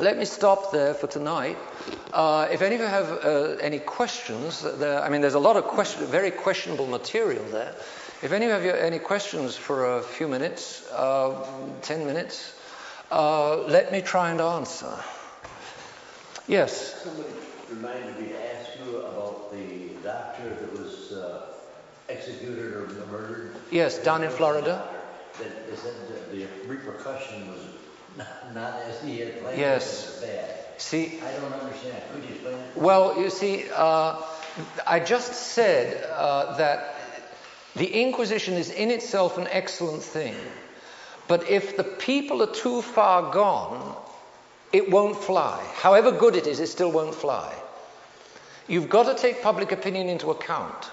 let me stop there for tonight. If any of you have any questions, there's a lot of very questionable material there. If any of you have any questions for a few minutes, 10 minutes, let me try and answer. Yes? Somebody reminded me to ask you about the doctor that was executed or murdered. Yes, down in Florida. They said that the repercussion was not as he had planned. Yes. It was bad. See, I don't understand. Could you explain it? well, you see, I just said that the Inquisition is in itself an excellent thing. But if the people are too far gone, it won't fly. However good it is, it still won't fly. You've got to take public opinion into account.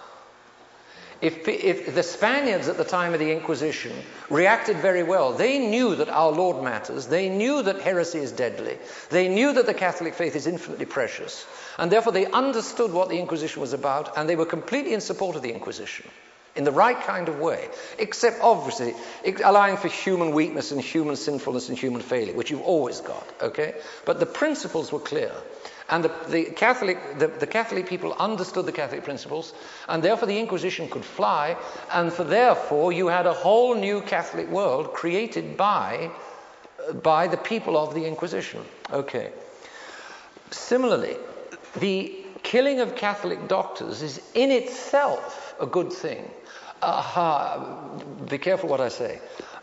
If the Spaniards at the time of the Inquisition reacted very well, they knew that our Lord matters, they knew that heresy is deadly, they knew that the Catholic faith is infinitely precious, and therefore they understood what the Inquisition was about, and they were completely in support of the Inquisition, in the right kind of way, except obviously allowing for human weakness and human sinfulness and human failure, which you've always got, okay? But the principles were clear. And the Catholic people understood the Catholic principles, and therefore the Inquisition could fly, and therefore you had a whole new Catholic world created by the people of the Inquisition. Okay. Similarly, the killing of Catholic doctors is in itself a good thing. Be careful what I say.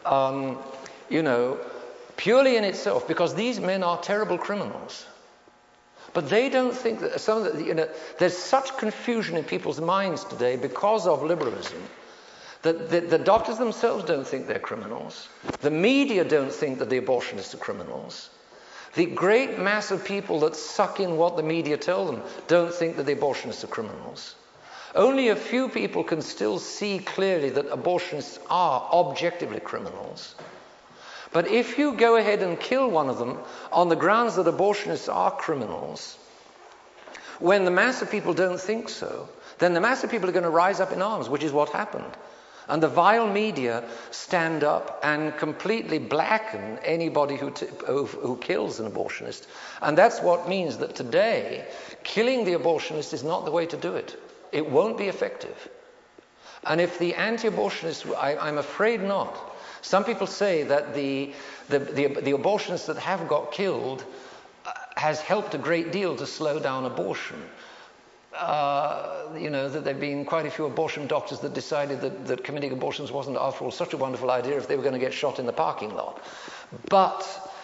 Purely in itself, because these men are terrible criminals. But they don't think that there's such confusion in people's minds today because of liberalism that the doctors themselves don't think they're criminals. The media don't think that the abortionists are criminals. The great mass of people that suck in what the media tell them don't think that the abortionists are criminals. Only a few people can still see clearly that abortionists are objectively criminals. But if you go ahead and kill one of them on the grounds that abortionists are criminals, when the mass of people don't think so, then the mass of people are going to rise up in arms, which is what happened. And the vile media stand up and completely blacken anybody who kills an abortionist. And that's what means that today, killing the abortionist is not the way to do it. It won't be effective. And if the anti-abortionists, I'm afraid not. Some people say that the abortionists that have got killed has helped a great deal to slow down abortion. That there have been quite a few abortion doctors that decided that committing abortions wasn't, after all, such a wonderful idea if they were going to get shot in the parking lot. But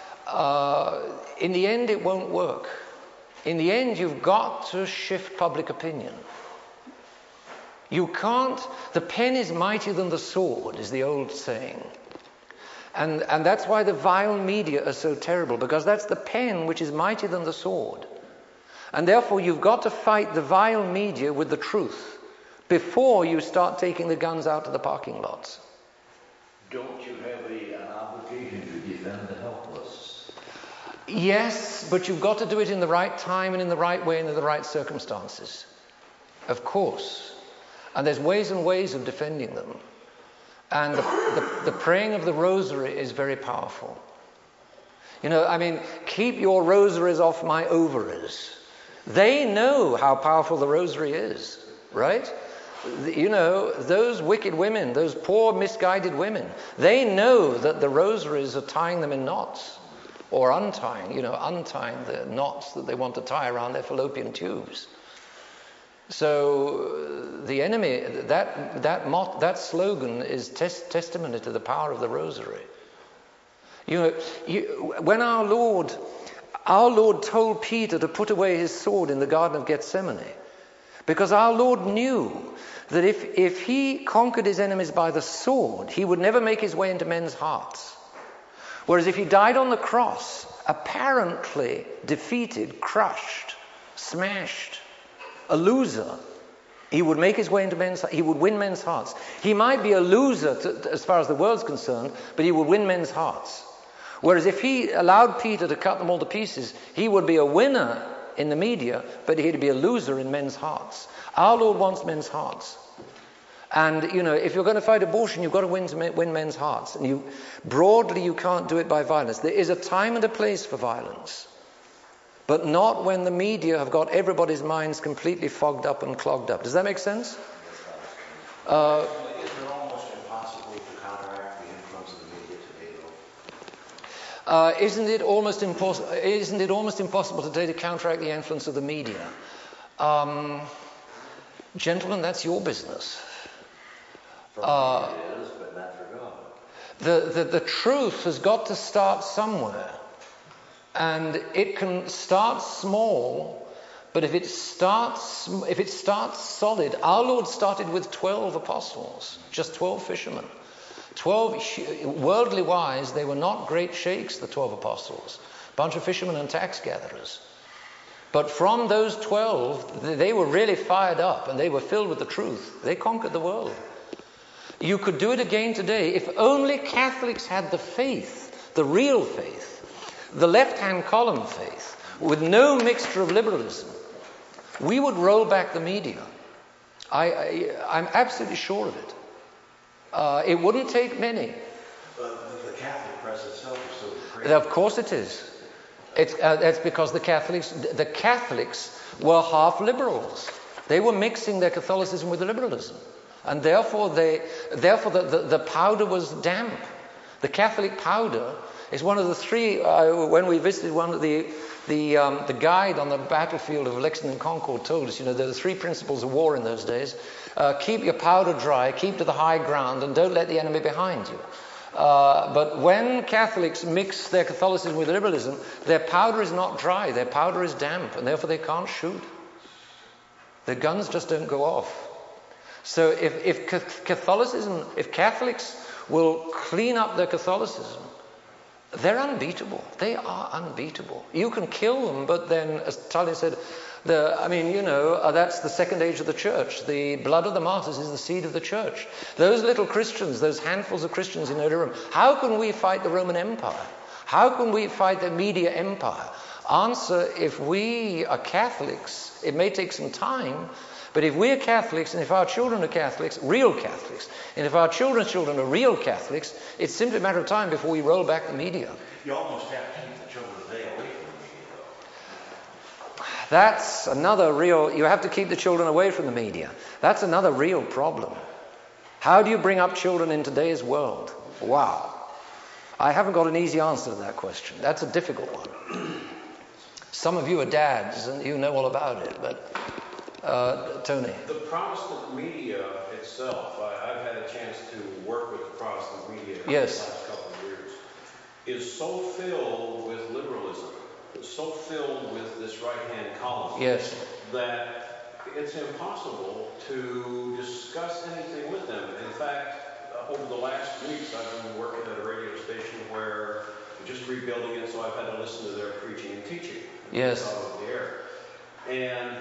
in the end, it won't work. In the end, you've got to shift public opinion. You can't. The pen is mightier than the sword, is the old saying. And that's why the vile media are so terrible, because that's the pen which is mightier than the sword. And therefore you've got to fight the vile media with the truth before you start taking the guns out to the parking lots. Don't you have an obligation to defend the helpless? Yes, but you've got to do it in the right time and in the right way and in the right circumstances. Of course. And there's ways and ways of defending them. And the praying of the rosary is very powerful. Keep your rosaries off my ovaries. They know how powerful the rosary is, right? Those wicked women, those poor misguided women, they know that the rosaries are tying them in knots, or untying the knots that they want to tie around their fallopian tubes. So the enemy, that slogan is testimony to the power of the rosary. When our Lord told Peter to put away his sword in the Garden of Gethsemane, because our Lord knew that if he conquered his enemies by the sword, he would never make his way into men's hearts. Whereas if he died on the cross, apparently defeated, crushed, smashed, a loser, he would make his way into he would win men's hearts. He might be a loser as far as the world's concerned, but he would win men's hearts. Whereas if he allowed Peter to cut them all to pieces, he would be a winner in the media, but he'd be a loser in men's hearts. Our Lord wants men's hearts. And, if you're going to fight abortion, you've got to win men's hearts. And broadly, you can't do it by violence. There is a time and a place for violence. but not when the media have got everybody's minds completely fogged up and clogged up. Does that make sense? Isn't it almost impossible to counteract the influence of the media today, though? Isn't it almost impossible today to counteract the influence of the media? Gentlemen, that's your business. From it is, but not for God. The truth has got to start somewhere, and it can start small, but if it starts solid, our Lord started with 12 apostles, just 12 fishermen. 12, worldly wise, they were not great sheikhs, the 12 apostles, a bunch of fishermen and tax gatherers. But from those 12, they were really fired up and they were filled with the truth. They conquered the world. You could do it again today if only Catholics had the faith, the real faith, the left-hand column faith, with no mixture of liberalism. We would roll back the media. I'm absolutely sure of it. It wouldn't take many. But the Catholic press itself is so crazy. Of course it is. It's because the Catholics were half liberals. They were mixing their Catholicism with liberalism, and therefore the powder was damp. The Catholic powder is one of the three. When we visited one of the guide on the battlefield of Lexington Concord told us, there are the three principles of war in those days: keep your powder dry, keep to the high ground, and don't let the enemy behind you. But when Catholics mix their Catholicism with liberalism, their powder is not dry, their powder is damp, and therefore they can't shoot. Their guns just don't go off. So if Catholics will clean up their Catholicism, they're unbeatable. They are unbeatable. You can kill them, but then, as Tali said, that's the second age of the church. The blood of the martyrs is the seed of the church. Those little Christians, those handfuls of Christians in Rome, how can we fight the Roman Empire? How can we fight the media empire? Answer, if we are Catholics, it may take some time, but if we are Catholics, and if our children are Catholics, real Catholics, and if our children's children are real Catholics, it's simply a matter of time before we roll back the media. You almost have to keep the children today away from the media, though. That's another real, you have to keep the children away from the media. That's another real problem. How do you bring up children in today's world? Wow. I haven't got an easy answer to that question. That's a difficult one. Some of you are dads and you know all about it, but Tony. The Protestant media itself, I've had a chance to work with the Protestant media in the last couple of years, is so filled with liberalism, so filled with this right-hand column, that it's impossible to discuss anything with them. In fact, over the last weeks, I've been working at a radio station where we're just rebuilding it, so I've had to listen to their preaching and teaching. Yes. Out of the air. And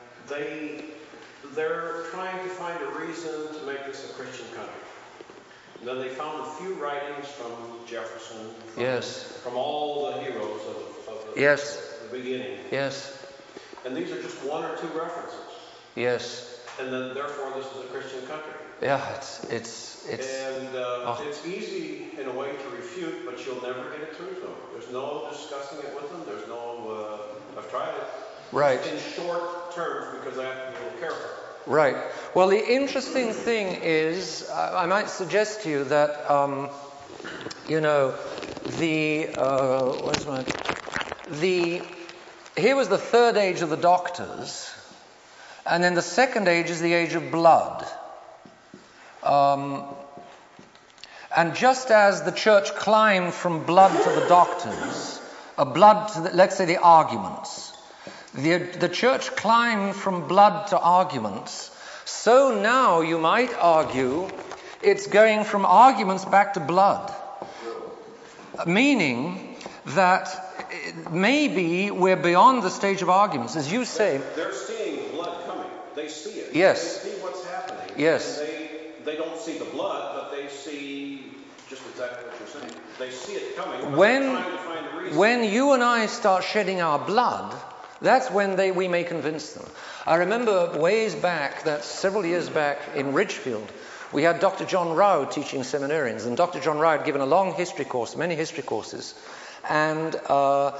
they're trying to find a reason to make this a Christian country. And then they found a few writings from Jefferson, from all the heroes of the beginning. Yes. And these are just one or two references. Yes. And then therefore this is a Christian country. Yeah, it's easy in a way to refute, but you'll never get it through to them. There's no discussing it with them. There's no, I've tried it. Right. In short terms, because I have to be a little careful. Right. Well, the interesting thing is, I might suggest to you that, here was the third age of the doctors, and then the second age is the age of blood. And just as the church climbed from blood to the doctors, blood to, let's say, the arguments, the church climbed from blood to arguments, so now you might argue it's going from arguments back to blood. Meaning that maybe we're beyond the stage of arguments. As you say... They're seeing blood coming. They see it. Yes. They see what's happening. Yes. And they don't see the blood, but they see just exactly what you're saying. They see it coming, but they're trying to find a reason. When you and I start shedding our blood, that's when we may convince them. I remember ways back, that's several years back in Ridgefield, we had Dr. John Rao teaching seminarians, and Dr. John Rao had given a long history course, many history courses, and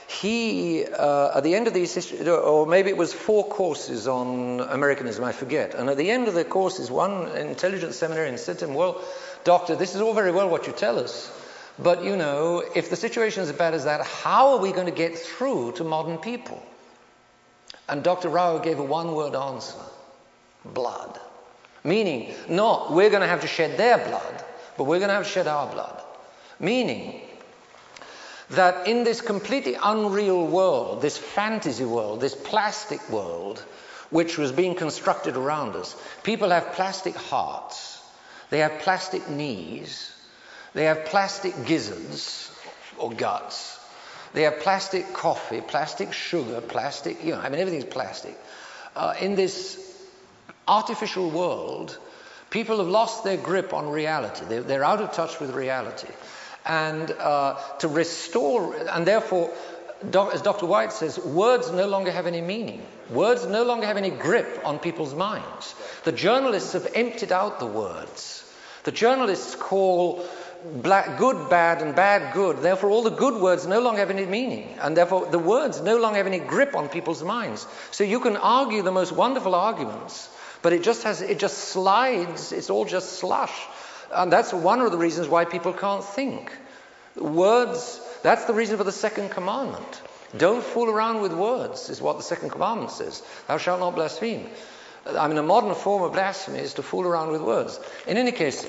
he, at the end of these, or maybe it was 4 courses on Americanism, I forget. And at the end of the courses, one intelligence seminarian said to him, well, doctor, this is all very well what you tell us, but, you know, if the situation is as bad as that, how are we going to get through to modern people? And Dr. Rao gave a one-word answer: blood. Meaning, not we're going to have to shed their blood, but we're going to have to shed our blood. Meaning that in this completely unreal world, this fantasy world, this plastic world, which was being constructed around us, people have plastic hearts, they have plastic knees, they have plastic gizzards or guts, they have plastic coffee, plastic sugar, plastic, you know, I mean, everything's plastic. In this artificial world, people have lost their grip on reality. They're out of touch with reality. And to restore, and therefore, as Dr. White says, words no longer have any meaning. Words no longer have any grip on people's minds. The journalists have emptied out the words. The journalists call good bad and bad good. Therefore, all the good words no longer have any meaning. And therefore, the words no longer have any grip on people's minds. So you can argue the most wonderful arguments, but it just slides, it's all just slush. And that's one of the reasons why people can't think. Words, that's the reason for the second commandment. Don't fool around with words, is what the second commandment says. Thou shalt not blaspheme. I mean, a modern form of blasphemy is to fool around with words. In any case,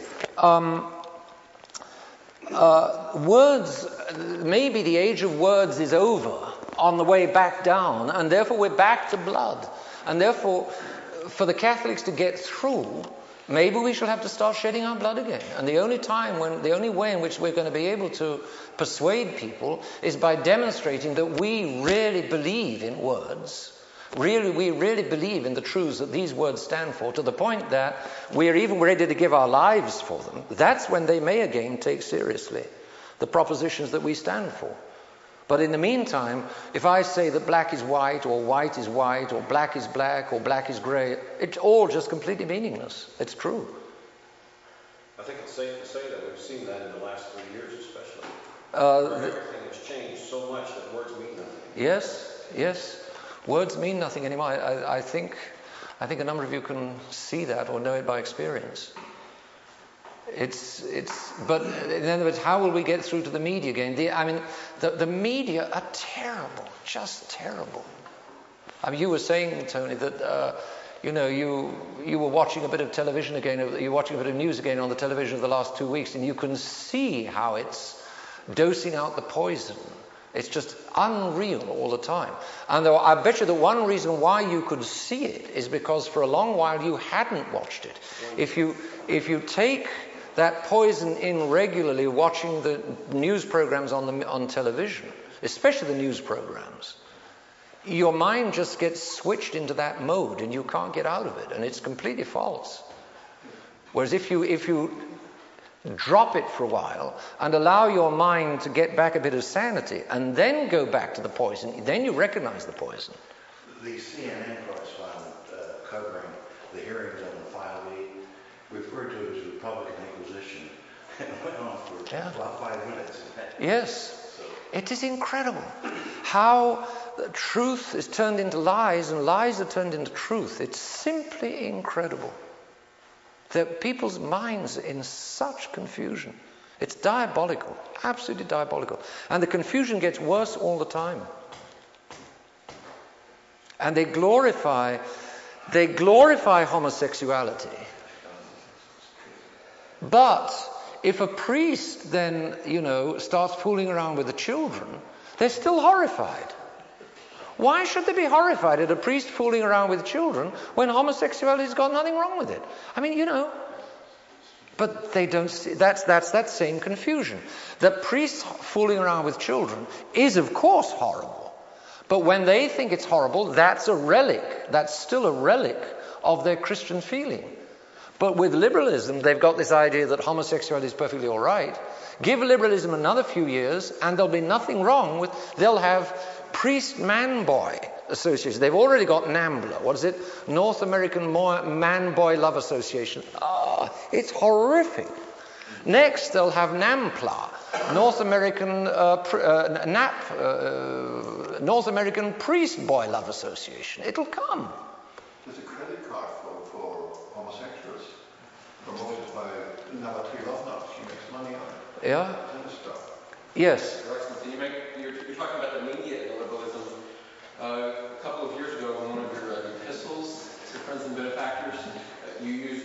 words, maybe the age of words is over on the way back down, and therefore we're back to blood. And therefore, for the Catholics to get through, maybe we shall have to start shedding our blood again. And the only way in which we're going to be able to persuade people is by demonstrating that we really believe in words. We really believe in the truths that these words stand for, to the point that we are even ready to give our lives for them. That's when they may again take seriously the propositions that we stand for. But in the meantime, if I say that black is white, or white is white, or black is black, or black is grey, it's all just completely meaningless. It's true. I think it's safe to say that we've seen that in the last 3 years especially. Everything has changed so much that words mean nothing. Yes. Words mean nothing anymore. I think a number of you can see that or know it by experience. But in other words, how will we get through to the media again? The media are terrible, just terrible. I mean, you were saying, Tony, that you were watching a bit of television again. You're watching a bit of news again on the television of the last 2 weeks, and you can see how it's dosing out the poison. It's just unreal all the time. And I bet you that one reason why you could see it is because for a long while you hadn't watched it. If you take that poison in regularly, watching the news programs on television, especially the news programs, your mind just gets switched into that mode and you can't get out of it, and it's completely false. Whereas if you drop it for a while and allow your mind to get back a bit of sanity and then go back to the poison, then you recognize the poison. The CNN correspondent covering the hearings on the File E referred to it as Republican Inquisition, and it went on for about 5 minutes. Yes, it is incredible how the truth is turned into lies and lies are turned into truth. It's simply incredible that people's minds are in such confusion. It's diabolical, absolutely diabolical. And the confusion gets worse all the time. And they glorify homosexuality. But if a priest then, starts fooling around with the children, they're still horrified. Why should they be horrified at a priest fooling around with children when homosexuality's got nothing wrong with it? I mean, but they don't see, that's that same confusion. The priests fooling around with children is, of course, horrible. But when they think it's horrible, that's a relic. That's still a relic of their Christian feeling. But with liberalism, they've got this idea that homosexuality is perfectly all right. Give liberalism another few years, and there'll be nothing wrong with, they'll have priest-man-boy association. They've already got NAMBLA. What is it? North American Man-Boy Love Association. It's horrific. Next, they'll have NAMPLA. North American North American Priest Boy Love Association. It'll come. There's a credit card for homosexuals promoted by Navratilova. She makes money on it. Yeah. Stuff. Yes. Your Excellency, you're talking about the media and liberalism. A couple of years ago, in one of your epistles to friends and benefactors, you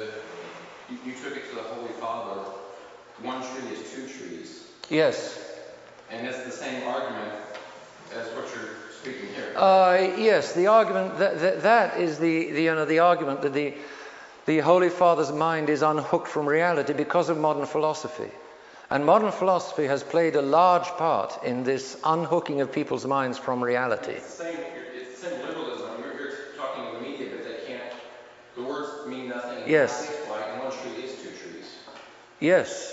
took it to the Holy Father. One tree is two trees. Yes. And it's the same argument as what you're speaking here. Yes, the argument that is the argument that the Holy Father's mind is unhooked from reality because of modern philosophy. And modern philosophy has played a large part in this unhooking of people's minds from reality. It's the same liberalism. You're talking in the media, but they can't. The words mean nothing. Yes. And one tree is two trees. Yes.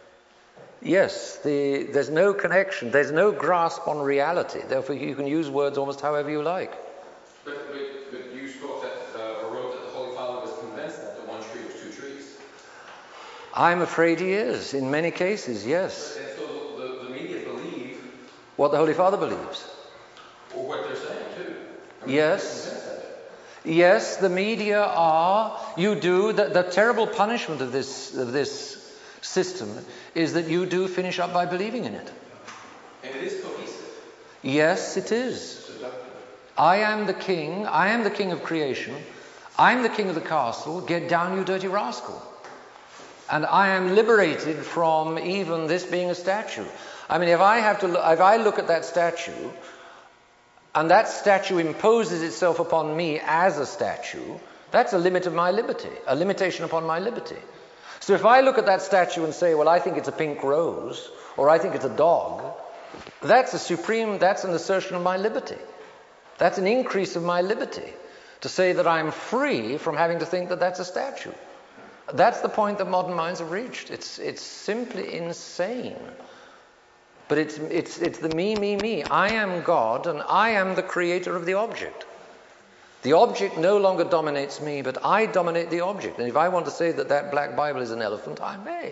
Yes. There's no connection. There's no grasp on reality. Therefore, you can use words almost however you like. But you spoke that, or wrote that the Holy Father was convinced that the one tree was two trees. I'm afraid he is, in many cases, yes. And so the media believe what the Holy Father believes. Or what they're saying, too. Yes. Yes, the media are. You do. The terrible punishment of this system is that you do finish up by believing in it. And it is cohesive. Yes, it is. I am the king. I am the king of creation. I'm the king of the castle. Get down, you dirty rascal. And I am liberated from even this being a statue. I mean, if I look at that statue, and that statue imposes itself upon me as a statue, that's a limit of my liberty, a limitation upon my liberty. So if I look at that statue and say, well, I think it's a pink rose, or I think it's a dog, that's an assertion of my liberty. That's an increase of my liberty, to say that I'm free from having to think that that's a statue. That's the point that modern minds have reached. It's simply insane. But it's the me. I am God, and I am the creator of the object. The object no longer dominates me, but I dominate the object. And if I want to say that black Bible is an elephant, I may.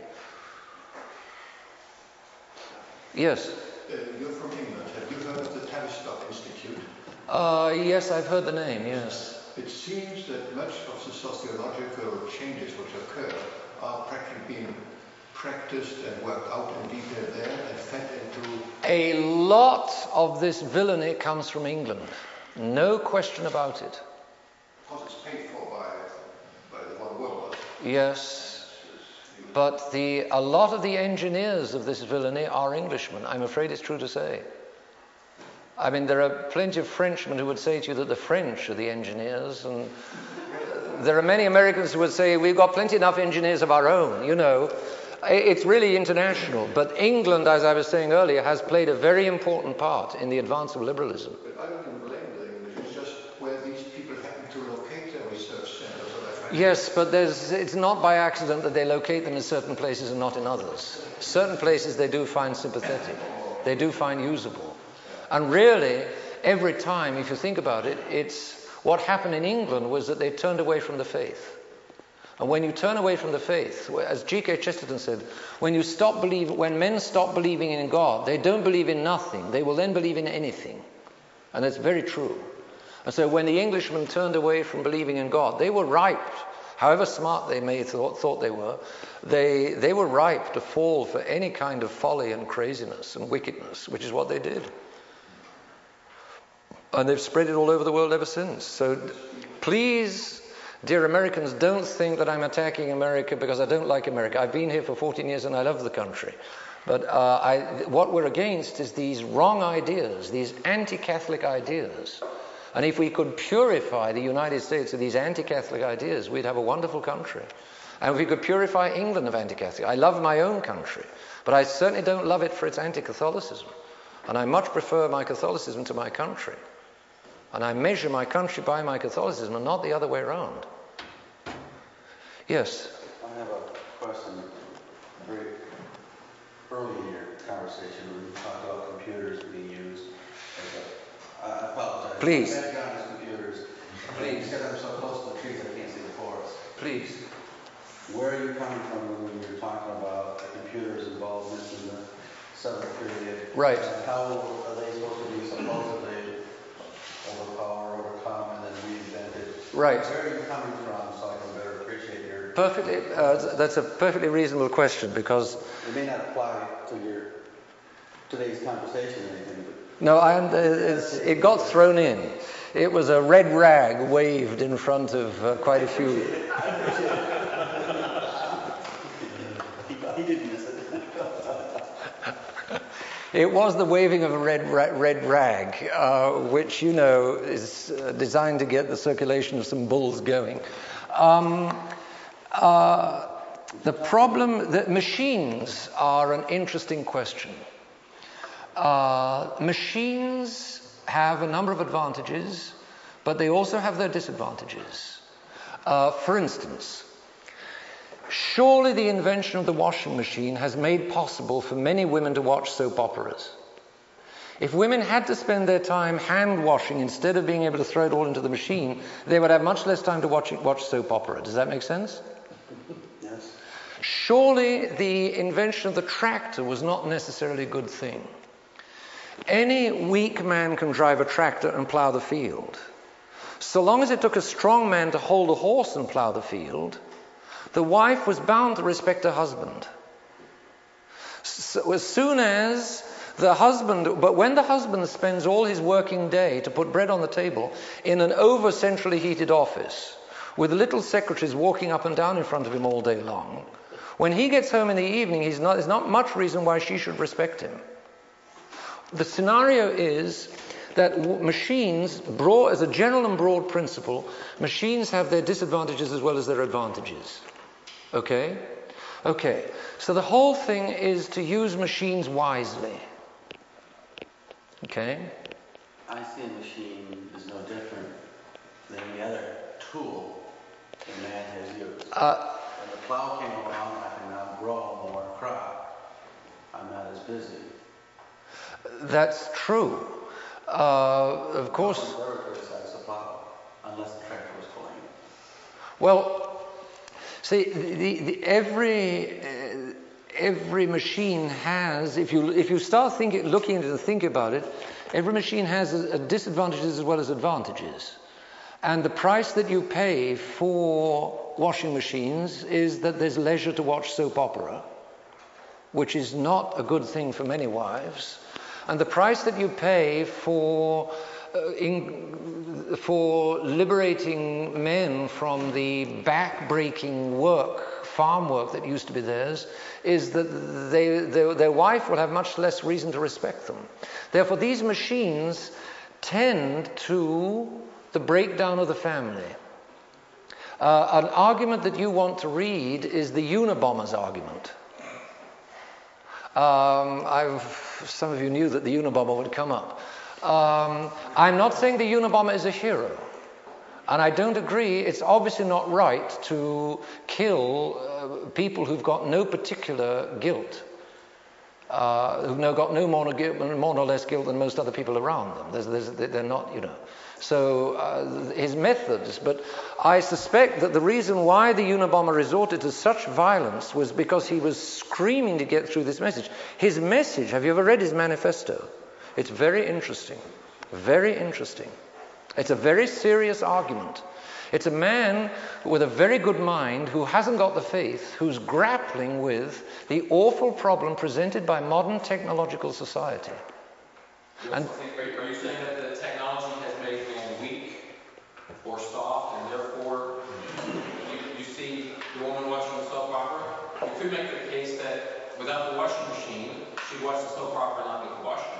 Yes? You're from England. Have you heard of the Tavistock Institute? Yes, I've heard the name, yes. It seems that much of the sociological changes which occur are practically being practiced and worked out in detail there and fed into... A lot of this villainy comes from England. No question about it. Because it's paid for by the one world. Yes. But a lot of the engineers of this villainy are Englishmen. I'm afraid it's true to say. I mean, there are plenty of Frenchmen who would say to you that the French are the engineers, and there are many Americans who would say we've got plenty enough engineers of our own, you know. It's really international. But England, as I was saying earlier, has played a very important part in the advance of liberalism. But I don't even blame the English. It's just where these people happen to locate their research centers. Yes, but it's not by accident that they locate them in certain places and not in others. Certain places they do find sympathetic. They do find usable. And really, every time, if you think about it, it's what happened in England was that they turned away from the faith. And when you turn away from the faith, as G.K. Chesterton said, when men stop believing in God, they don't believe in nothing. They will then believe in anything. And that's very true. And so when the Englishmen turned away from believing in God, they were ripe, however smart they may have thought they were, they were ripe to fall for any kind of folly and craziness and wickedness, which is what they did. And they've spread it all over the world ever since. So please, dear Americans, don't think that I'm attacking America because I don't like America. I've been here for 14 years and I love the country. But what we're against is these wrong ideas, these anti-Catholic ideas. And if we could purify the United States of these anti-Catholic ideas, we'd have a wonderful country. And if we could purify England of anti-Catholic, I love my own country, but I certainly don't love it for its anti-Catholicism. And I much prefer my Catholicism to my country. And I measure my country by my Catholicism and not the other way around. Yes? I have a question. Very early in your conversation, when you talked about computers being used as I apologize. Please. Background is computers. Please. Because I'm so close to the trees, I can't see the forest. Please. Where are you coming from when you're talking about the computer's involvement in the Right. And how are they supposed to be supposedly overcome, and then reinvented? Right. Where are you coming from, so I can better appreciate your... Perfectly, that's a perfectly reasonable question, because... It may not apply to your today's conversation or anything, but... No, it got thrown in. It was a red rag waved in front of quite a few... He didn't miss it. It was the waving of a red rag, which, you know, is designed to get the circulation of some bulls going. The problem that machines are an interesting question. Machines have a number of advantages, but they also have their disadvantages. For instance, surely the invention of the washing machine has made possible for many women to watch soap operas. If women had to spend their time hand washing instead of being able to throw it all into the machine, they would have much less time to watch soap opera. Does that make sense? Yes. Surely the invention of the tractor was not necessarily a good thing. Any weak man can drive a tractor and plow the field. So long as it took a strong man to hold a horse and plow the field, the wife was bound to respect her husband. So as soon as the husband, but when the husband spends all his working day to put bread on the table in an over-centrally heated office, with little secretaries walking up and down in front of him all day long, when he gets home in the evening, there's not much reason why she should respect him. The scenario is that machines, as a general and broad principle, machines have their disadvantages as well as their advantages. Okay? Okay. So the whole thing is to use machines wisely. Okay? I see a machine as no different than any other tool that man has used. When the plow came along, I can now grow more crop. I'm not as busy. That's true. Of course. No one ever criticized the plow unless the tractor was pulling. Well, see, every machine has, if you start looking into it and think about it, every machine has disadvantages as well as advantages. And the price that you pay for washing machines is that there's leisure to watch soap opera, which is not a good thing for many wives. And the price that you pay for liberating men from the back-breaking farm work that used to be theirs, is that their wife will have much less reason to respect them. Therefore, these machines tend to the breakdown of the family. An argument that you want to read is the Unabomber's argument. Some of you knew that the Unabomber would come up. I'm not saying the Unabomber is a hero. And I don't agree, it's obviously not right to kill people who've got no particular guilt, who've got no more or less guilt than most other people around them. They're not, you know. So his methods, but I suspect that the reason why the Unabomber resorted to such violence was because he was screaming to get through this message. His message, have you ever read his manifesto? It's very interesting. Very interesting. It's a very serious argument. It's a man with a very good mind who hasn't got the faith, who's grappling with the awful problem presented by modern technological society. And are you saying that the technology has made men weak or soft, and therefore you see the woman watching the soap opera? You could make the case that without the washing machine, she'd watch the soap opera and not get the washing done.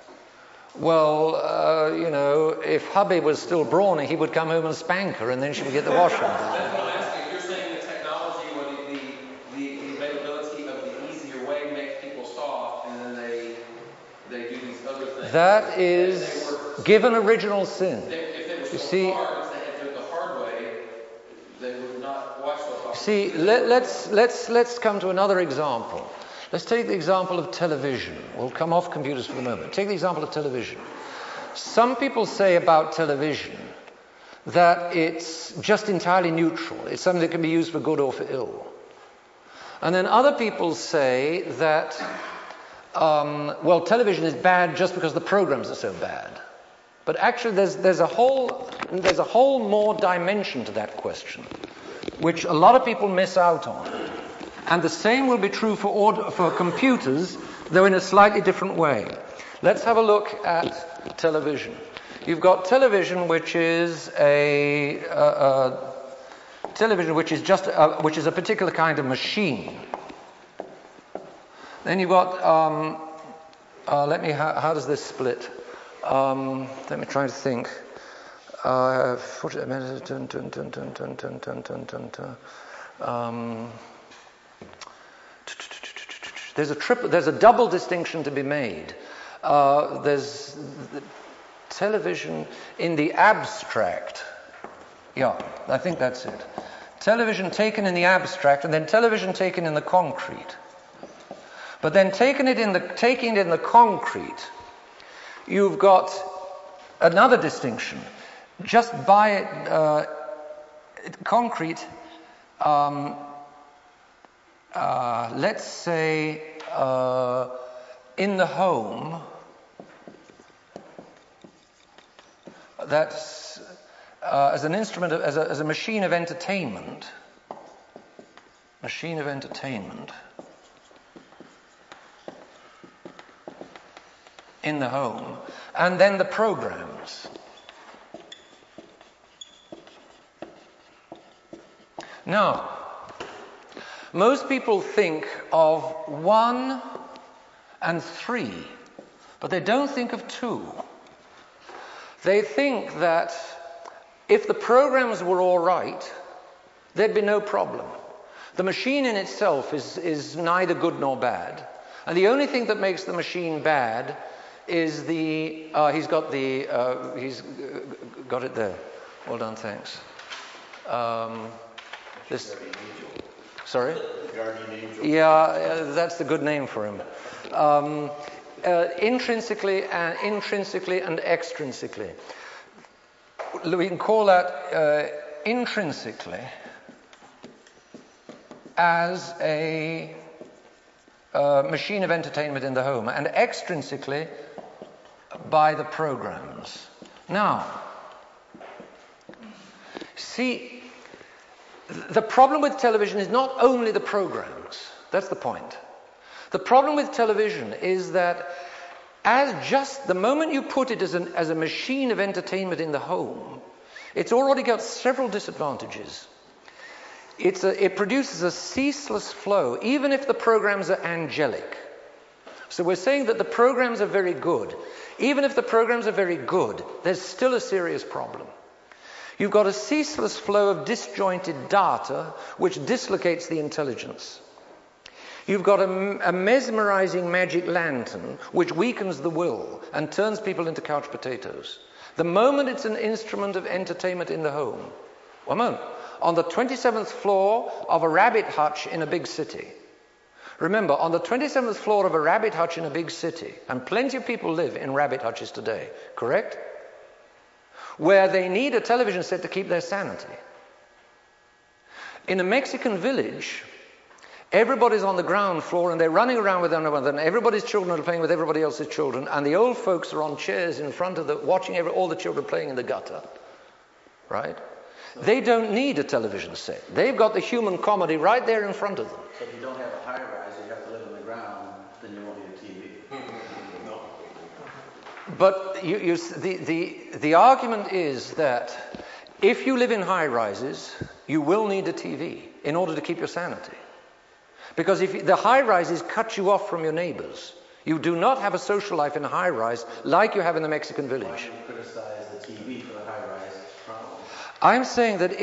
Well, you know, if hubby was still brawny, he would come home and spank her, and then she would get the washing done. That's what I'm asking. You're saying the technology or the availability of the easier way makes people soft, and then they do these other things. That is given original sin. If they were so hard, if they had to do it the hard way, they would not watch those opera. See, let's come to another example. Let's take the example of television. We'll come off computers for the moment. Take the example of television. Some people say about television that it's just entirely neutral. It's something that can be used for good or for ill. And then other people say that well, television is bad just because the programs are so bad. But actually, there's a whole more dimension to that question, which a lot of people miss out on. And the same will be true for computers, though in a slightly different way. Let's have a look at television. You've got television, which is a particular kind of machine. Then you've got how does this split? Let me try to think. There's a double distinction to be made. There's television in the abstract. Yeah, I think that's it. Television taken in the abstract, and then television taken in the concrete. But then taking it in the concrete, you've got another distinction. Just by concrete, let's say in the home, that's as an instrument, as a machine of entertainment. Machine of entertainment. In the home, and then the programs. Now, most people think of 1 and 3, but they don't think of 2. They think that if the programs were all right, there'd be no problem. The machine in itself is neither good nor bad, and the only thing that makes the machine bad is he's got it there. Well done, thanks. Sorry? Guardian angel. Yeah, that's the good name for him. Intrinsically and extrinsically. We can call that intrinsically as a machine of entertainment in the home, and extrinsically by the programs. Now, see, the problem with television is not only the programs. That's the point. The problem with television is that the moment you put it as a machine of entertainment in the home, it's already got several disadvantages. It produces a ceaseless flow, even if the programs are angelic. So we're saying that the programs are very good. Even if the programs are very good, there's still a serious problem. You've got a ceaseless flow of disjointed data, which dislocates the intelligence. You've got a mesmerizing magic lantern, which weakens the will and turns people into couch potatoes. The moment it's an instrument of entertainment in the home, one moment, on the 27th floor of a rabbit hutch in a big city. Remember, on the 27th floor of a rabbit hutch in a big city, and plenty of people live in rabbit hutches today, correct? Where they need a television set to keep their sanity. In a Mexican village, everybody's on the ground floor and they're running around with one another, and everybody's children are playing with everybody else's children, and the old folks are on chairs in front of watching all the children playing in the gutter. Right? They don't need a television set. They've got the human comedy right there in front of them. So if you don't have a high rise, you have to live on the ground, then you won't need a TV. No. But the argument is that if you live in high rises, you will need a TV in order to keep your sanity. Because if the high rises cut you off from your neighbors, you do not have a social life in a high rise like you have in the Mexican village. Why do you criticize the TV for the high rise problem? I'm saying that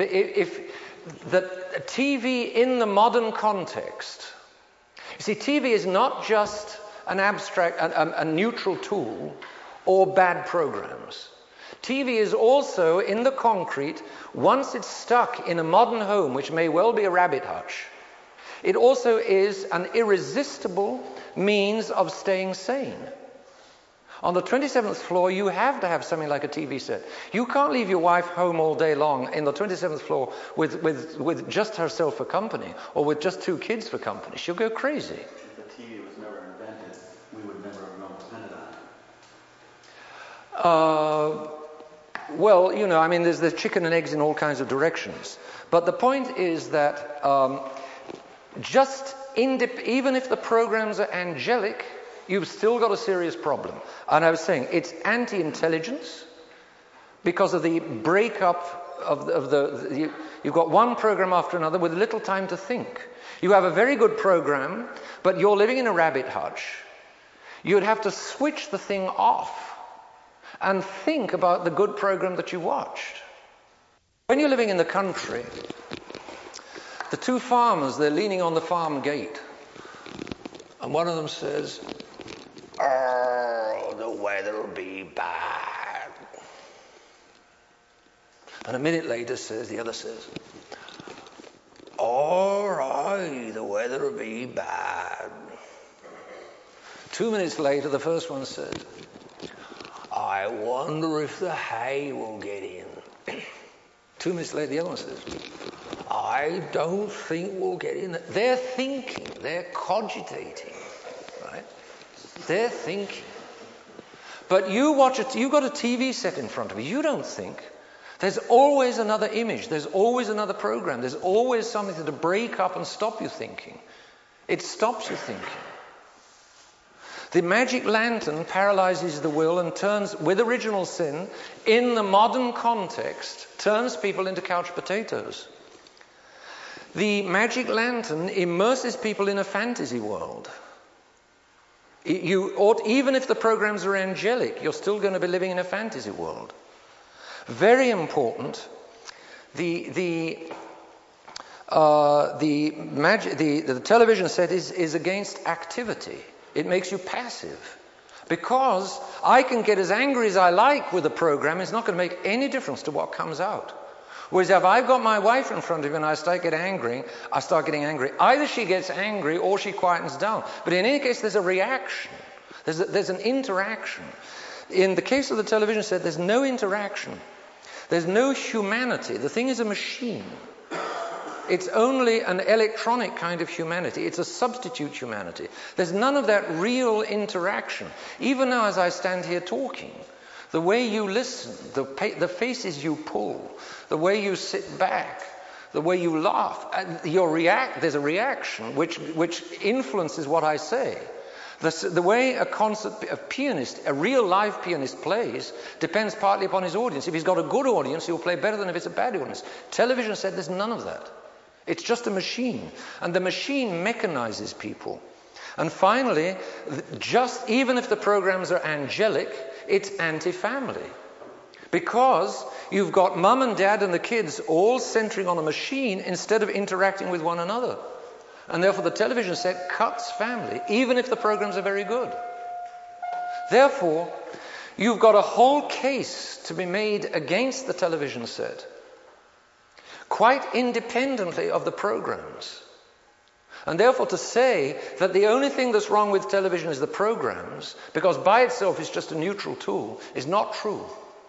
that TV in the modern context, you see, TV is not just an abstract, a neutral tool or bad programs. TV is also in the concrete, once it's stuck in a modern home, which may well be a rabbit hutch, it also is an irresistible means of staying sane. On the 27th floor, you have to have something like a TV set. You can't leave your wife home all day long in the 27th floor with just herself for company, or with just 2 kids for company. She'll go crazy. The TV was never invented Well, you know, I mean, there's the chicken and eggs in all kinds of directions. But the point is that even if the programs are angelic, you've still got a serious problem. And I was saying, it's anti-intelligence because of the breakup you've got one program after another with little time to think. You have a very good program, but you're living in a rabbit hutch. You'd have to switch the thing off and think about the good program that you watched. When you're living in the country, the two farmers, they're leaning on the farm gate. And one of them says, "Oh, the weather'll be bad." And a minute later the other says, "All right, the weather'll be bad." 2 minutes later, the first one said, "I wonder if the hay will get in." 2 minutes later, the other one says, "I don't think we'll get in." They're thinking, they're cogitating, right? They're thinking. But you've got a TV set in front of you. You don't think. There's always another image. There's always another program. There's always something to break up and stop you thinking. It stops you thinking. The magic lantern paralyzes the will and turns, with original sin, in the modern context, turns people into couch potatoes. The magic lantern immerses people in a fantasy world. Even if the programs are angelic, you're still going to be living in a fantasy world. Very important. The television set is against activity. It makes you passive. Because I can get as angry as I like with the program, it's not going to make any difference to what comes out. Whereas if I've got my wife in front of me and I start getting angry, either she gets angry or she quietens down. But in any case, there's a reaction. There's an interaction. In the case of the television set, there's no interaction. There's no humanity. The thing is a machine. It's only an electronic kind of humanity. It's a substitute humanity. There's none of that real interaction. Even now as I stand here talking, the way you listen, the faces you pull, the way you sit back, the way you laugh, there's a reaction which influences what I say. The way a real live pianist plays depends partly upon his audience. If he's got a good audience, he'll play better than if it's a bad audience. Television said there's none of that. It's just a machine. And the machine mechanizes people. And finally, even if the programs are angelic, it's anti-family. Because you've got mum and dad and the kids all centering on a machine instead of interacting with one another. And therefore the television set cuts family, even if the programs are very good. Therefore, you've got a whole case to be made against the television set, quite independently of the programs. And therefore to say that the only thing that's wrong with television is the programs, because by itself it's just a neutral tool, is not true.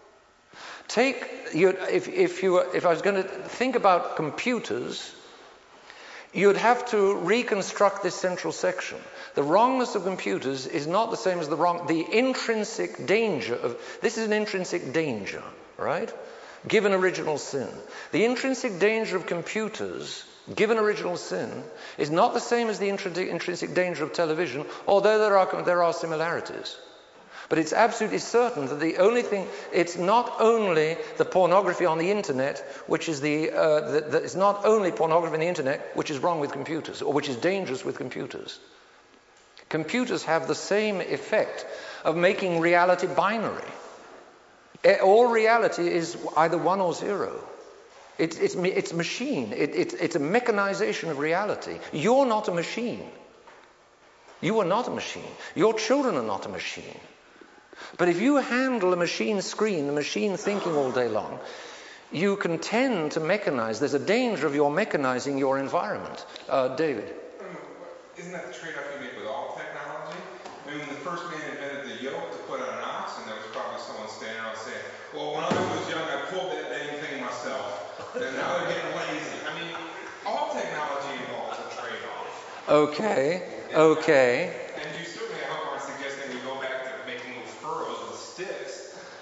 If I was going to think about computers, you'd have to reconstruct this central section. The wrongness of computers is not the same as the intrinsic danger of... This is an intrinsic danger, right? Given original sin. The intrinsic danger of computers, given original sin, is not the same as the intrinsic danger of television, although there are similarities. But it's absolutely certain that the only thing, it's not only the pornography on the internet, which is it's not only pornography on the internet which is wrong with computers, or which is dangerous with computers. Computers have the same effect of making reality binary. All reality is either 1 or 0. It's machine. It's a mechanization of reality. You're not a machine. You are not a machine. Your children are not a machine. But if you handle a machine screen, the machine thinking all day long, you can tend to mechanize. There's a danger of your mechanizing your environment. David? Isn't that the trade-off you make with all technology? I mean, when the first man invented the yoke to put on an ox, and there was probably someone standing around saying, well, when I was young, I pulled that dang thing myself. And now they're getting lazy. I mean, all technology involves a trade-off. Okay. And you certainly, I hope, aren't suggesting we go back to making little furrows with sticks.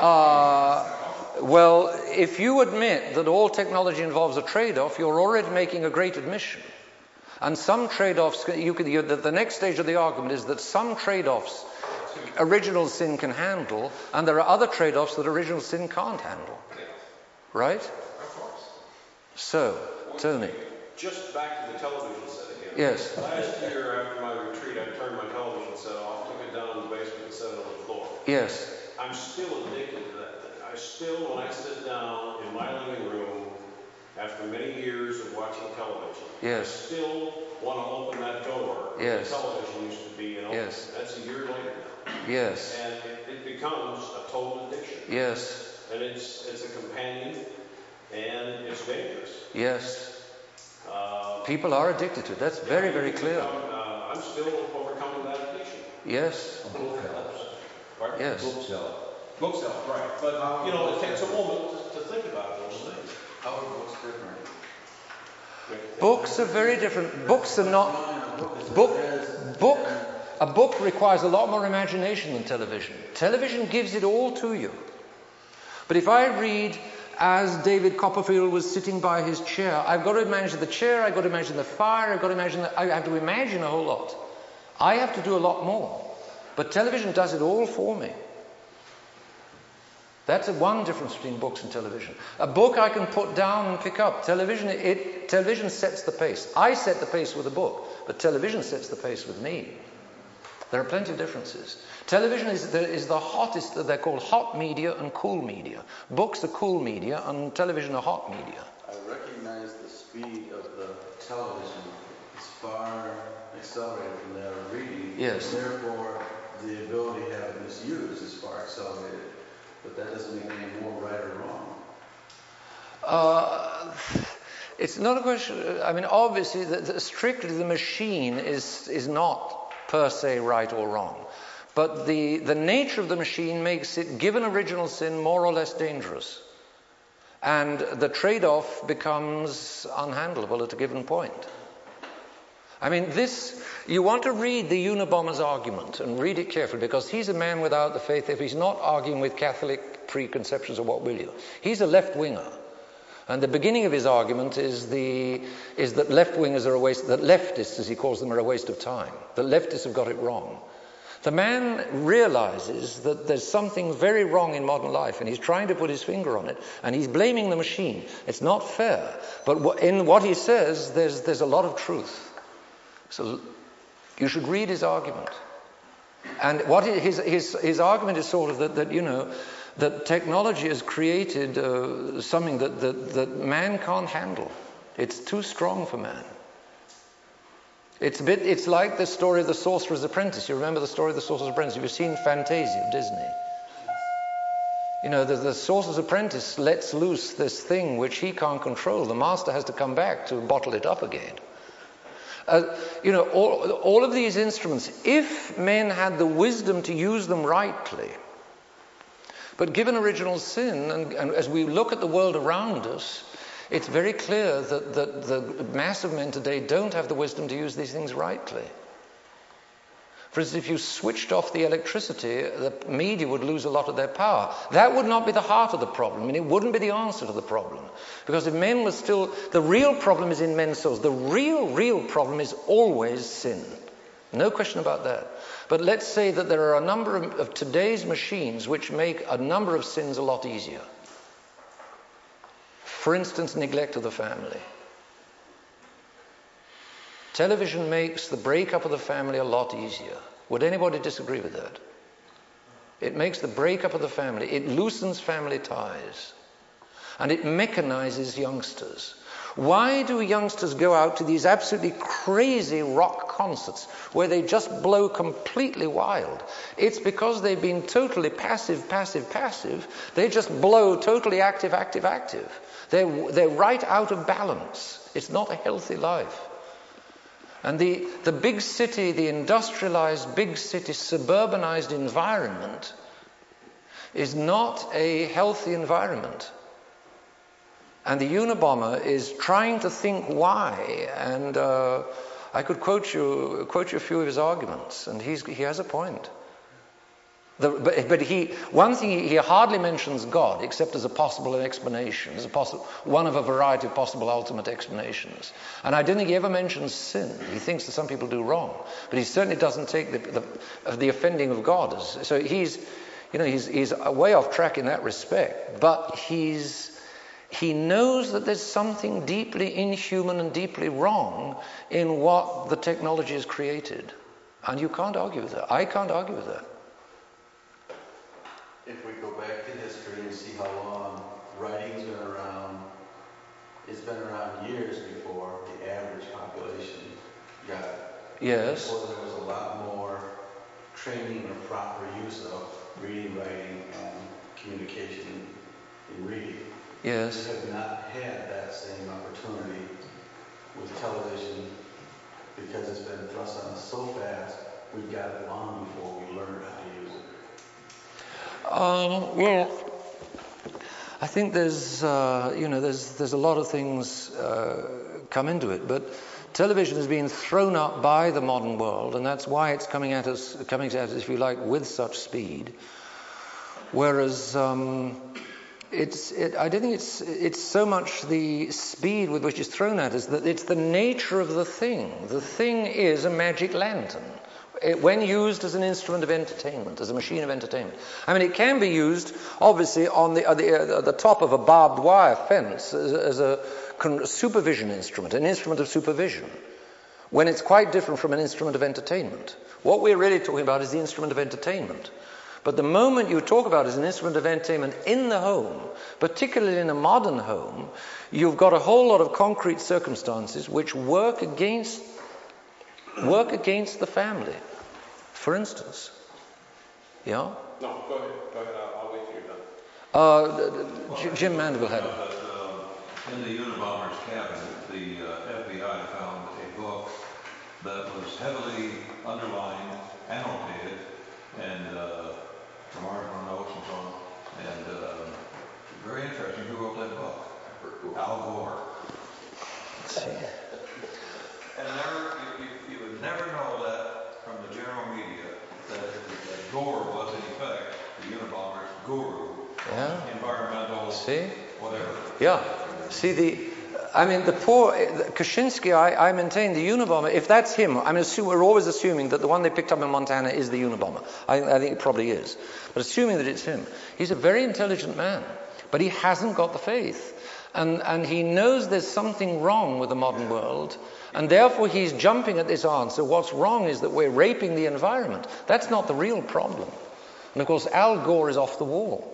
Well, if you admit that all technology involves a trade-off, you're already making a great admission. And some trade-offs, the next stage of the argument is that some trade-offs original sin can handle, and there are other trade-offs that original sin can't handle. Right? Of course. So, Tony. Just back to the television set again. Yes. Last year after my retreat, I turned my television set off, took it down in the basement and set it on the floor. Yes. I'm still addicted to that thing. I still, when I sit down in my living room, after many years of watching television, yes. I still want to open that door where yes. the television used to be, and open. Yes. That's a year later now. Yes. And it becomes a total addiction. Yes. And it's a companion, and it's dangerous. Yes. People are addicted to it. That's very, very clear. I'm still overcoming that addiction. Yes. A book helps. Right? Yes. Books help. Books help, right. But, it takes a moment to think about those things. How are books different? Books are very different. Books are not... A book requires a lot more imagination than television. Television gives it all to you. But if I read as David Copperfield was sitting by his chair, I've got to imagine the chair, I've got to imagine the fire, I have to imagine a whole lot. I have to do a lot more. But television does it all for me. That's one difference between books and television. A book I can put down and pick up. Television sets the pace. I set the pace with a book, but television sets the pace with me. There are plenty of differences. Television is the hottest, they're called hot media and cool media. Books are cool media and television are hot media. I recognize the speed of the television is far accelerated from that of reading. Yes. Therefore, the ability to have it misused is far accelerated. But that doesn't make any more right or wrong. It's not a question. I mean, obviously, strictly the machine is not per se right or wrong. But the nature of the machine makes it, given original sin, more or less dangerous. And the trade-off becomes unhandleable at a given point. I mean, you want to read the Unabomber's argument and read it carefully, because he's a man without the faith. If he's not arguing with Catholic preconceptions, or what will you? He's a left-winger. And the beginning of his argument is that left-wingers are a waste, that leftists, as he calls them, are a waste of time. That leftists have got it wrong. The man realizes that there's something very wrong in modern life, and he's trying to put his finger on it, and he's blaming the machine. It's not fair. But in what he says, there's a lot of truth. So you should read his argument. And what his argument is sort of that technology has created something that man can't handle. It's too strong for man. It's like the story of the Sorcerer's Apprentice. You remember the story of the Sorcerer's Apprentice? You've seen Fantasia of Disney. The Sorcerer's Apprentice lets loose this thing which he can't control. The master has to come back to bottle it up again. All of these instruments, if men had the wisdom to use them rightly, but given original sin, and as we look at the world around us, it's very clear that the mass of men today don't have the wisdom to use these things rightly. For instance, if you switched off the electricity, the media would lose a lot of their power. That would not be the heart of the problem, and it wouldn't be the answer to the problem. Because if men were still... The real problem is in men's souls. The real problem is always sin. No question about that. But let's say that there are a number of today's machines which make a number of sins a lot easier. For instance, neglect of the family. Television makes the breakup of the family a lot easier. Would anybody disagree with that? It makes the breakup of the family. It loosens family ties. And it mechanizes youngsters. Why do youngsters go out to these absolutely crazy rock concerts where they just blow completely wild? It's because they've been totally passive. They just blow totally active. They're right out of balance. It's not a healthy life. And the big city, the industrialized big city, suburbanized environment is not a healthy environment. And the Unabomber is trying to think why. And I could quote you a few of his arguments, and he has a point. One thing he hardly mentions God, except as a possible explanation, as one of a variety of possible ultimate explanations. And I don't think he ever mentions sin. He thinks that some people do wrong, but he certainly doesn't take the offending of God. So he's way off track in that respect. But he knows that there's something deeply inhuman and deeply wrong in what the technology has created, and you can't argue with that. I can't argue with that. If we go back to history and see how long writing's been around, it's been around years before the average population got it. Yes. Before there was a lot more training or proper use of reading, writing, and communication in reading. Yes. We have not had that same opportunity with television because it's been thrust on us so fast, we've got it long before we learn how to use it. Well, I think there's a lot of things come into it, but television has been thrown up by the modern world, and that's why it's coming at us, if you like, with such speed. Whereas I don't think it's so much the speed with which it's thrown at us, that it's the nature of the thing. The thing is a magic lantern. When used as an instrument of entertainment, as a machine of entertainment. I mean, it can be used, obviously, on the top of a barbed wire fence as a supervision instrument, an instrument of supervision, when it's quite different from an instrument of entertainment. What we're really talking about is the instrument of entertainment. But the moment you talk about it as an instrument of entertainment in the home, particularly in a modern home, you've got a whole lot of concrete circumstances which work against the family. For instance, yeah? No, go ahead. I'll wait till you're done. Jim Mandeville had it. In the Unabomber's cabin, the FBI found a book that was heavily underlined, annotated, and from marginal notes and so on. And very interesting. Who wrote that book? Al Gore. Let's see. And you would never know that from the general media that Gore was in effect the Unabomber's guru, environmental, whatever. Yeah. See the poor Kaczynski. I maintain the Unabomber. If that's him, we're always assuming that the one they picked up in Montana is the Unabomber. I think it probably is. But assuming that it's him, he's a very intelligent man, but he hasn't got the faith, and he knows there's something wrong with the modern world. And therefore he's jumping at this answer. What's wrong is that we're raping the environment. That's not the real problem. And of course Al Gore is off the wall.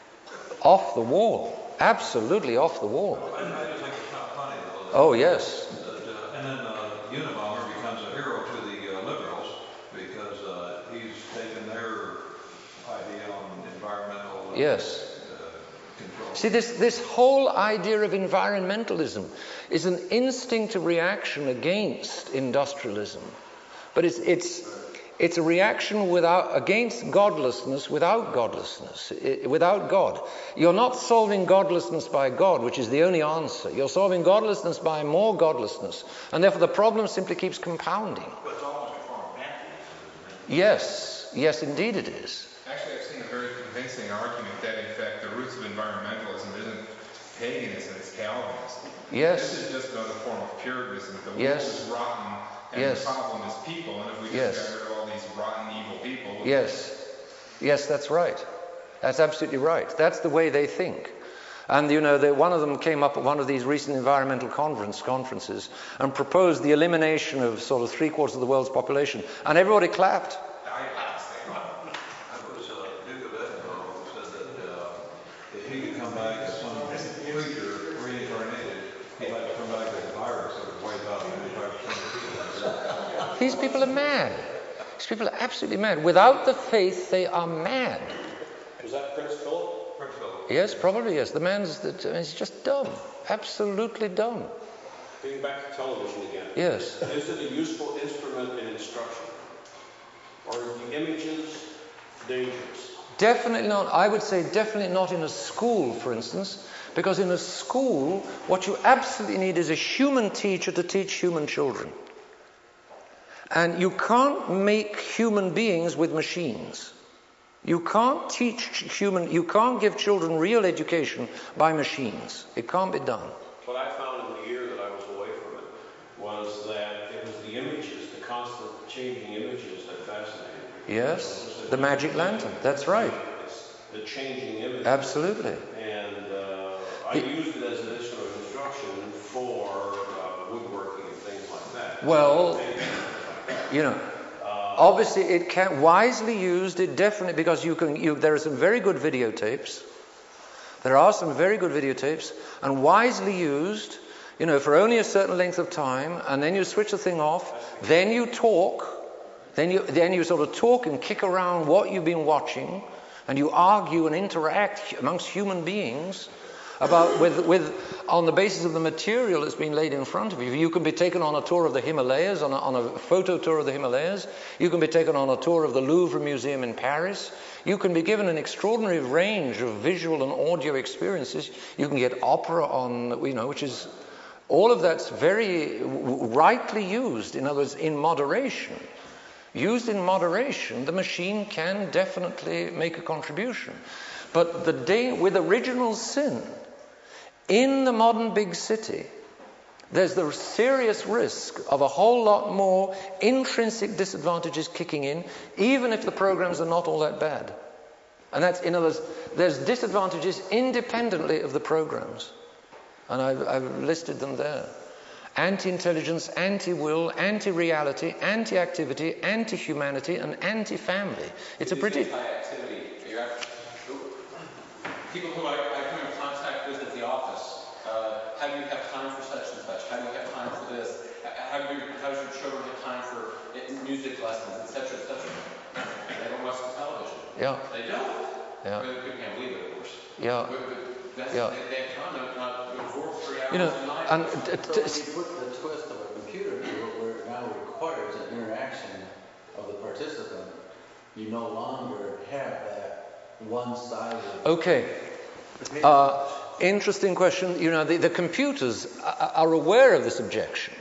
Off the wall. Absolutely off the wall. I just think it's not funny though. Oh yes. And then Unabomber becomes a hero to the liberals because he's taken their idea on environmental control. See, this whole idea of environmentalism is an instinctive reaction against industrialism, but it's a reaction against godlessness without godlessness, without God. You're not solving godlessness by God, which is the only answer. You're solving godlessness by more godlessness, and therefore the problem simply keeps compounding. But it's almost a form of pantheism, isn't it? Yes, indeed it is. Actually, I've seen a very convincing argument that, in fact, the roots of environmentalism isn't paganism, it's Calvinism. Yes. This is just another form of Puritanism. The world is rotten, and the problem is people. And if we just got rid of all these rotten, evil people... Yes, that's right. That's absolutely right. That's the way they think. And, one of them came up at one of these recent environmental conferences and proposed the elimination of sort of 3/4 of the world's population. And everybody clapped. He could come back as some creature reincarnated. He'd like to come back as a virus that would wipe out 95% of people. These people are mad. These people are absolutely mad. Without the faith, they are mad. Was that Prince Philip? Prince Philip. Yes, probably yes. The man's he's just dumb. Absolutely dumb. Getting back to television again. Yes. Is it a useful instrument in instruction? Or are the images dangerous? Definitely not. I would say definitely not in a school, for instance, because in a school, what you absolutely need is a human teacher to teach human children. And you can't make human beings with machines. You can't you can't give children real education by machines. It can't be done. What I found in the year that I was away from it was that it was the images, the constant changing images that fascinated me. Yes, the magic lantern, that's right. It's the changing images. Absolutely. And I used it as an instrument of instruction for woodworking and things like that. Well, you know, obviously it can wisely used. It definitely, because there are some very good videotapes. There are some very good videotapes, and wisely used, you know, for only a certain length of time, and then you switch the thing off. Then you talk. Then you sort of talk and kick around what you've been watching, and you argue and interact amongst human beings about on the basis of the material that's been laid in front of you. You can be taken on a tour of the Himalayas, on a photo tour of the Himalayas. You can be taken on a tour of the Louvre Museum in Paris. You can be given an extraordinary range of visual and audio experiences. You can get opera on, you know, which is all of that's very rightly used. In other words, in moderation. Used in moderation, the machine can definitely make a contribution. But with original sin, in the modern big city, there's the serious risk of a whole lot more intrinsic disadvantages kicking in, even if the programs are not all that bad. And that's, in other words, there's disadvantages independently of the programs. And I've listed them there. Anti-intelligence, anti-will, anti-reality, anti-activity, anti-humanity, and anti-family. It's a pretty... Anti-activity. People who I come in contact with at the office, how do you have time for such and such? How do you have time for this? How does your children have time for music lessons, etc., etc.? They don't watch the television. Yeah. They don't. Yeah. They can't believe it, of course. Yeah. But yeah. They have time not to absorb 3 hours a night. So when you put the twist of a computer to it, where it now requires an interaction of the participant, you no longer have that one-sided... Okay. Interesting question. You know, the computers are aware of this objection.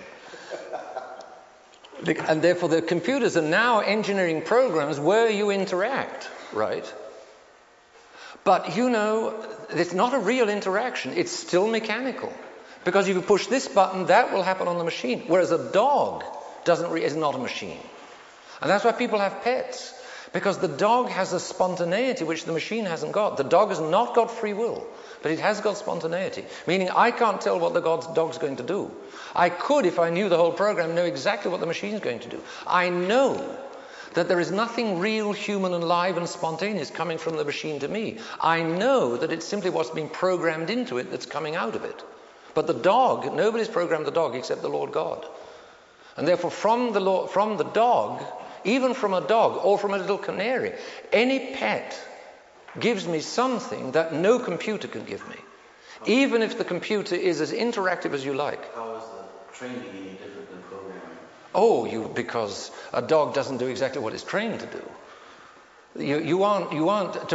And therefore the computers are now engineering programs where you interact, right? But, you know, it's not a real interaction. It's still mechanical. Because if you push this button, that will happen on the machine. Whereas a dog is not a machine. And that's why people have pets. Because the dog has a spontaneity which the machine hasn't got. The dog has not got free will, but it has got spontaneity. Meaning I can't tell what the dog's going to do. I could, if I knew the whole program, know exactly what the machine's going to do. I know that there is nothing real, human, and live and spontaneous coming from the machine to me. I know that it's simply what's been programmed into it that's coming out of it. But the dog, nobody's programmed the dog except the Lord God. And therefore from the dog, even from a dog or from a little canary, any pet gives me something that no computer can give me. Even if the computer is as interactive as you like. How is the training any different than programming? Because a dog doesn't do exactly what it's trained to do. You aren't to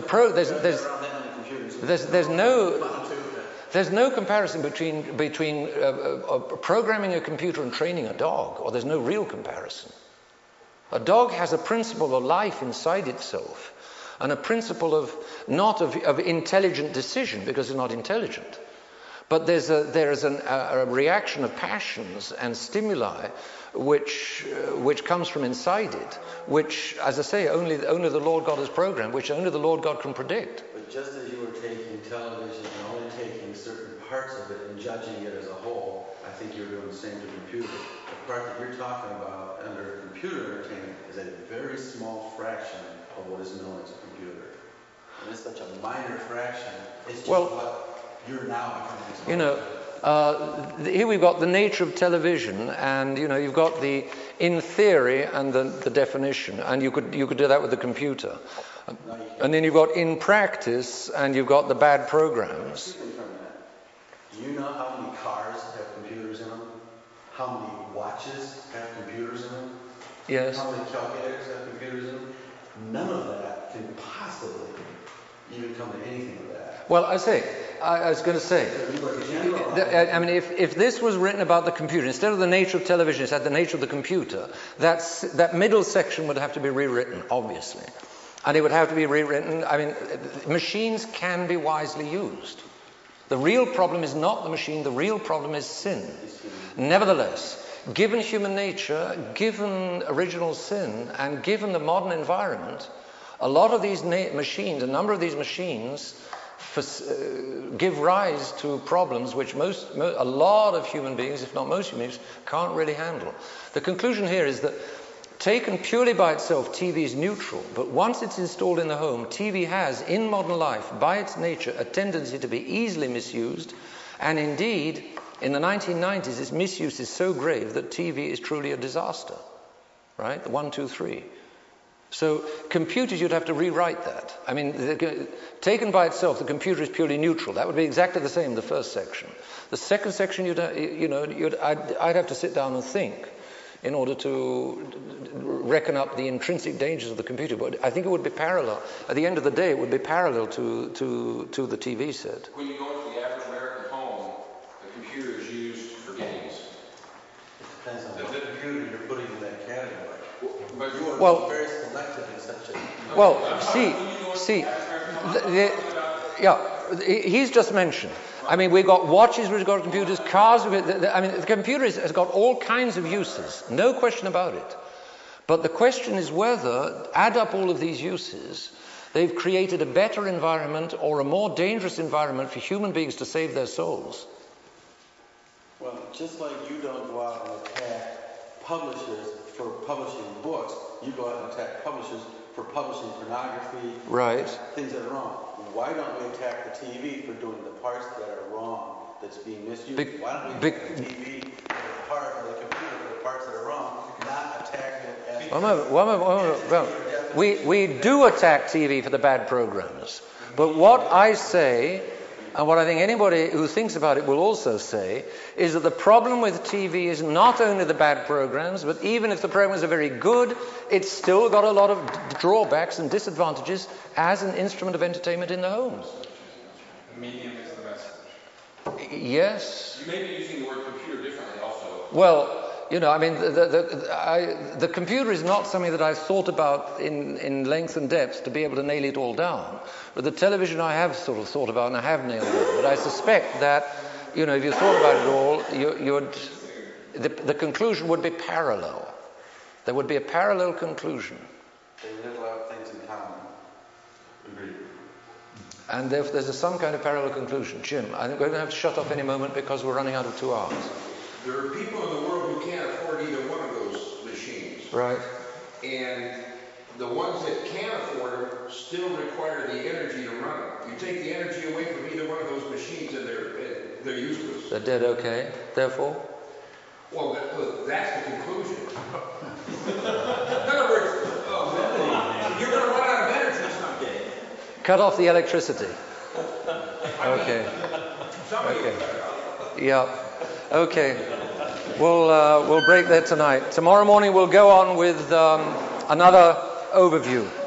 there's no comparison between programming a computer and training a dog, or there's no real comparison. A dog has a principle of life inside itself, and a principle of intelligent decision, because it's not intelligent. But there is a reaction of passions and stimuli which comes from inside it, which, as I say, only the Lord God has programmed, which only the Lord God can predict. But just as you were taking television and only taking certain parts of it and judging it as a whole, I think you're doing the same to computers. The part that you're talking about under computer entertainment is a very small fraction of what is known as a computer. And it's such a minor fraction. It's just what you're now becoming. Here we've got the nature of television, and you've got the in theory and the definition, and you could do that with the computer. And then you've got in practice, and you've got the bad programs. Excuse me for a minute. Do you know how many cars have computers in them? How many watches have computers in them? Yes. How many calculators have computers in them? None of that can possibly even come to anything of that. Well, I was going to say, I mean, if this was written about the computer, instead of the nature of television, it said the nature of the computer, that middle section would have to be rewritten, obviously. and it would have to be rewritten. I mean, machines can be wisely used. The real problem is not the machine, the real problem is sin. Nevertheless, given human nature, given original sin, and given the modern environment, a lot of these machines, a number of these machines, give rise to problems which a lot of human beings, if not most human beings, can't really handle. The conclusion here is that taken purely by itself, TV is neutral, but once it's installed in the home, TV has, in modern life, by its nature, a tendency to be easily misused, and indeed, in the 1990s, its misuse is so grave that TV is truly a disaster, right? The 1, 2, 3. So computers, you'd have to rewrite that. I mean, taken by itself, the computer is purely neutral. That would be exactly the same, the first section. The second section, I'd have to sit down and think in order to reckon up the intrinsic dangers of the computer. But I think it would be parallel. At the end of the day, it would be parallel to the TV set. When you go into the average American home, the computer is used for games. It depends on the computer you're putting in that category. But you are very selective in such a... Well, he's just mentioned. I mean, we've got watches, we've got computers, cars. The computer has got all kinds of uses, no question about it. But the question is whether, add up all of these uses, they've created a better environment or a more dangerous environment for human beings to save their souls. Well, just like you don't go out and attack publishers for publishing books, you go out and attack publishers for publishing pornography, right? Things that are wrong. Why don't we attack the TV for doing the parts that are wrong, that's being misused? Why don't we attack the TV for the part of the computer for the parts that are wrong, not attack it as... One moment. We do attack TV for the bad programs. But what I say, and what I think anybody who thinks about it will also say, is that the problem with TV is not only the bad programs, but even if the programs are very good, it's still got a lot of drawbacks and disadvantages as an instrument of entertainment in the homes. The medium is the message. Yes. You may be using the word computer differently also. Well, I mean, the computer is not something that I've thought about in length and depth to be able to nail it all down. But the television I have sort of thought about and I have nailed it. But I suspect that, if you thought about it all, the conclusion would be parallel. There would be a parallel conclusion. They live a lot of things in common. Agreed. And there's some kind of parallel conclusion. Jim, I think we're going to have to shut off any moment because we're running out of 2 hours. There are people in the world who can't afford either one of those machines. Right. And the ones that can afford them still require the energy to run them. You take the energy away from either one of those machines and they're useless. They're dead, okay. Therefore? Well, that's the conclusion. In other words, you're going to run out of energy someday. Cut off the electricity. Okay. Yeah. Okay. We'll break there tonight. Tomorrow morning we'll go on with another overview.